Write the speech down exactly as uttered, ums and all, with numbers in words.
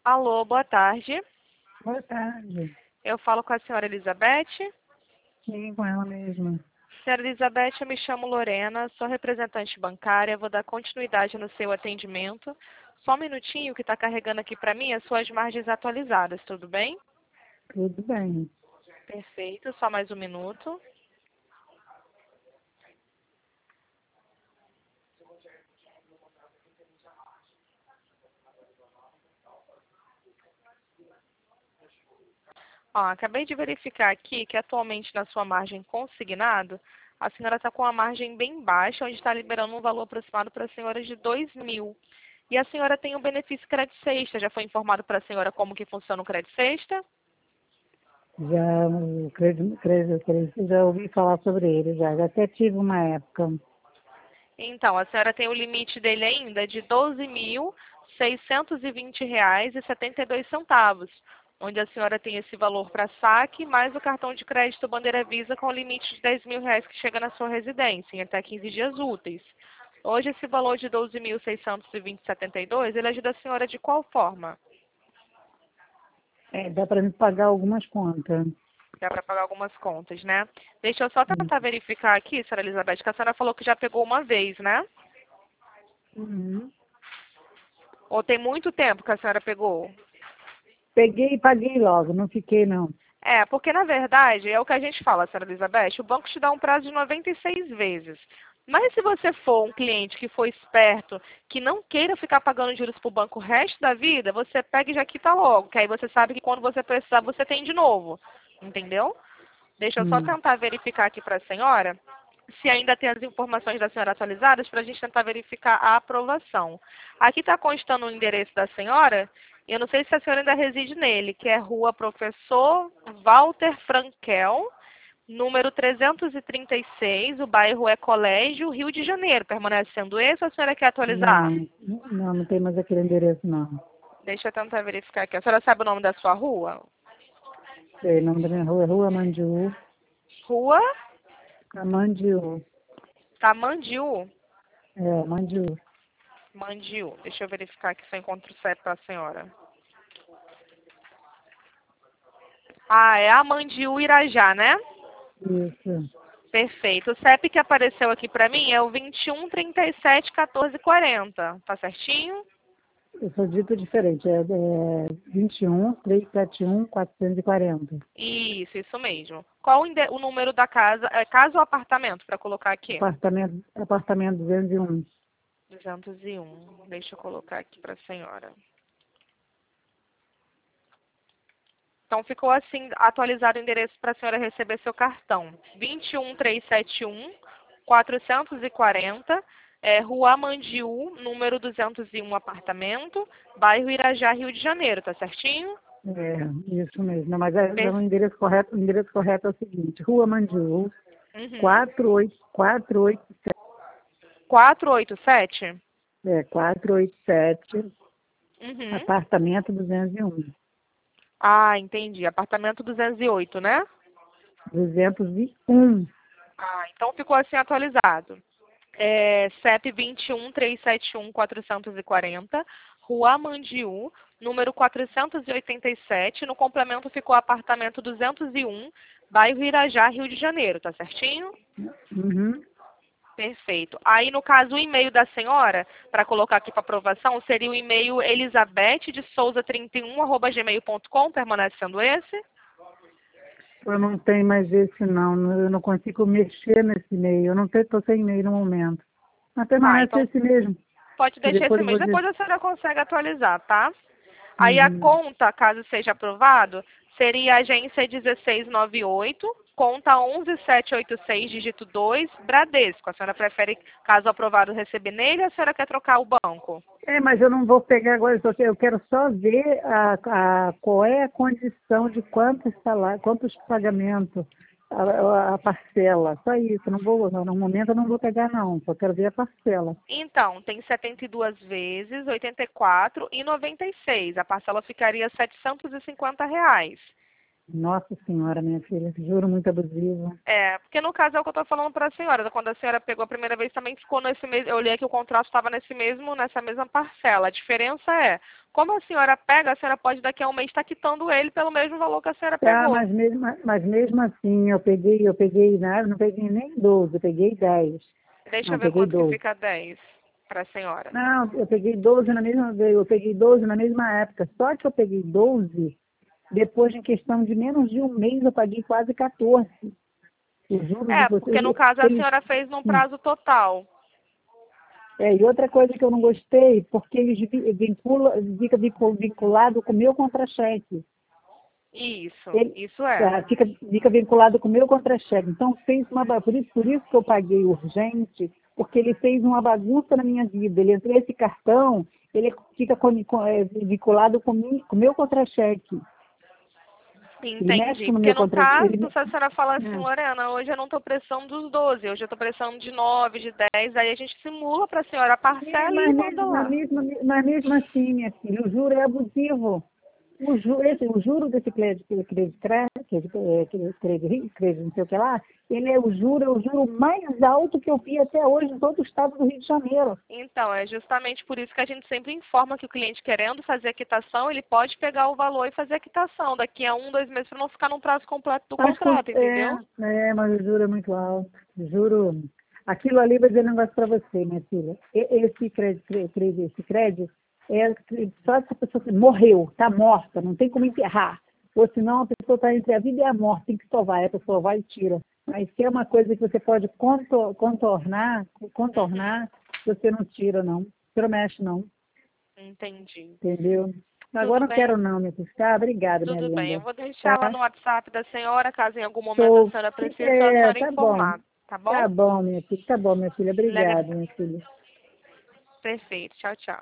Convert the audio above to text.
Alô, boa tarde. Boa tarde. Eu falo com a senhora Elizabeth. Sim, com ela mesma. Senhora Elizabeth, eu me chamo Lorena, sou representante bancária, vou dar continuidade no seu atendimento. Só um minutinho que está carregando aqui para mim as suas margens atualizadas, tudo bem? Tudo bem. Perfeito, só mais um minuto. Ó, acabei de verificar aqui que atualmente na sua margem consignado, a senhora está com uma margem bem baixa, onde está liberando um valor aproximado para a senhora de dois mil. E a senhora tem o benefício crédito sexta. Já foi informado para a senhora como que funciona o crédito sexta? Já o crédito, crédito, crédito, já ouvi falar sobre ele, já. Já até tive uma época. Então, a senhora tem o limite dele ainda de doze mil seiscentos e vinte reais e setenta e dois centavos, onde a senhora tem esse valor para saque, mais o cartão de crédito Bandeira Visa com o limite de dez mil reais que chega na sua residência em até quinze dias úteis. Hoje, esse valor de doze mil seiscentos e vinte reais e setenta e dois, ele ajuda a senhora de qual forma? É, dá para me pagar algumas contas. Dá para pagar algumas contas, né? Deixa eu só Hum. tentar verificar aqui, senhora Elizabeth, que a senhora falou que já pegou uma vez, né? Uhum. Ou tem muito tempo que a senhora pegou? Peguei e paguei logo, não fiquei não. É, porque na verdade, é o que a gente fala, senhora Elizabeth, o banco te dá um prazo de noventa e seis vezes. Mas se você for um cliente que for esperto, que não queira ficar pagando juros para o banco o resto da vida, você pega e já quita logo, que aí você sabe que quando você precisar, você tem de novo. Entendeu? Deixa eu só Hum. tentar verificar aqui para a senhora se ainda tem as informações da senhora atualizadas para a gente tentar verificar a aprovação. Aqui está constando o endereço da senhora. Eu não sei se a senhora ainda reside nele, que é Rua Professor Walter Frankel, número trezentos e trinta e seis, o bairro é Colégio, Rio de Janeiro. Permanece sendo esse ou a senhora quer atualizar? Não, não, não tem mais aquele endereço não. Deixa eu tentar verificar aqui. A senhora sabe o nome da sua rua? Sei, o nome da minha rua é Rua Mandiú. Rua Mandiú. Tamandiú. É, Mandiú. Mandiú. Deixa eu verificar aqui se eu encontro o C E P para a senhora. Ah, é a Mandiú Irajá, né? Isso. Perfeito. O C E P que apareceu aqui para mim é o vinte e um, trinta e sete, quatorze, quarenta. Tá certinho? Eu sou dito diferente, é, é vinte e um, trezentos e setenta e um, quatrocentos e quarenta. Isso, isso mesmo. Qual o, inde- o número da casa? É casa ou apartamento para colocar aqui? Apartamento, apartamento duzentos e um. duzentos e um. Deixa eu colocar aqui para a senhora. Então ficou assim atualizado o endereço para a senhora receber seu cartão. vinte e um, trezentos e setenta e um, quatrocentos e quarenta, é, Rua Mandiú, número duzentos e um, apartamento, bairro Irajá, Rio de Janeiro, tá certinho? É, isso mesmo. Não, mas é, Per- o endereço correto, o endereço correto é o seguinte, Rua Mandiú, Uhum. quatro oito, quatro oito sete, quatrocentos e oitenta e sete? é, quatrocentos e oitenta e sete, Uhum. apartamento duzentos e um. Ah, entendi. Apartamento duzentos e oito, né? duzentos e um. Ah, então ficou assim atualizado. É, C E P vinte e um, trezentos e setenta e um, quatrocentos e quarenta, Rua Mandiú, número quatrocentos e oitenta e sete. No complemento ficou apartamento duzentos e um, bairro Irajá, Rio de Janeiro, tá certinho? Uhum. Perfeito. Aí, no caso, o e-mail da senhora, para colocar aqui para aprovação, seria o e-mail elizabeth de souza trinta e um, arroba gmail ponto com, permanece sendo esse? Eu não tenho mais esse não, eu não consigo mexer nesse e-mail, eu não estou sem e-mail no momento. Mas Tá, permanece então esse mesmo, pode que deixar depois esse eu mês. vou dizer. Depois a senhora consegue atualizar, tá? Aí a Uhum. conta, caso seja aprovado, seria agência dezesseis noventa e oito, conta onze mil setecentos e oitenta e seis, dígito dois, Bradesco. A senhora prefere, caso aprovado, receber nele ou a senhora quer trocar o banco? É, mas eu não vou pegar agora, eu só quero eu quero só ver a, a, qual é a condição de quantos salários, quantos pagamentos, a, a- a parcela, só isso. Eu não vou, no momento eu não vou pegar não, só quero ver a parcela. Então, tem setenta e duas vezes, oitenta e quatro e noventa e seis. A parcela ficaria setecentos e cinquenta reais. Nossa senhora, minha filha, juro, muito abusivo. É, porque no caso é o que eu estou falando para a senhora. Quando a senhora pegou a primeira vez também ficou nesse mesmo. Eu olhei que o contrato estava nesse mesmo, nessa mesma parcela. A diferença é, como a senhora pega, a senhora pode daqui a um mês estar quitando ele pelo mesmo valor que a senhora Tá, pegou. mas mesmo, mas mesmo assim, eu peguei, eu peguei, né, não peguei nem doze, eu peguei dez. Deixa Não, eu ver peguei quanto que doze. fica dez para a senhora. Não, eu peguei doze na mesma, eu peguei doze na mesma época. Só que eu peguei doze, depois em questão de menos de um mês eu paguei quase quatorze. Os juros de É, vocês, porque no caso a eles, senhora fez num hum. prazo total. É, e outra coisa que eu não gostei, porque eles vi- vincula, fica vincu- vinculado com o meu contra-cheque. Isso, Ele isso é. ah, fica, fica vinculado com o meu contra-cheque. Então, fez uma, ba- por isso, por isso que eu paguei urgente, porque ele fez uma bagunça na minha vida. Ele entrou esse cartão, ele fica com, com, é, vinculado com o meu contra-cheque. Ele mexe Entendi. no Porque meu no contra-cheque. caso, Ele, se a senhora fala assim, é. Lorena, hoje eu não estou precisando dos doze, hoje eu estou precisando de nove, de dez, aí a gente simula para a senhora a É, parcela e mas, manda mesmo, mas, lá. mesmo, mas mesmo assim, minha filha, o juro é abusivo. O, ju, esse, o juro desse crédito, crédito, crédito, é, crédito, crédito, crédito, não sei o que lá, ele é o juro, é o juro mais alto que eu vi até hoje em todo o estado do Rio de Janeiro. Então, é justamente por isso que a gente sempre informa que o cliente querendo fazer a quitação, ele pode pegar o valor e fazer a quitação daqui a um, dois meses, para não ficar num prazo completo do Mas, por- contrato, é, entendeu? é, mas o juro é muito alto. Juro. Aquilo ali, vou dizer um negócio para você, minha filha. E- Esse crédito, crédito, esse crédito, é só se a pessoa morreu, está morta, não tem como enterrar. Ou senão a pessoa está entre a vida e a morte, tem que sovar, a pessoa vai e tira. Mas se é uma coisa que você pode contor- contornar, contornar, você não tira, não. Você não mexe, não. Entendi. Entendeu? Tudo Agora não quero bem? não, minha filha. Tá? Obrigada, minha Tudo bem. Eu linda. vou deixar lá Tá? no WhatsApp da senhora, caso em algum momento a Tô, senhora precise, só a é, senhora tá bom. informar, tá bom? Tá bom, minha filha. Tá bom, minha filha. Lhe agra- Obrigada, minha filha. Perfeito. Tchau, tchau.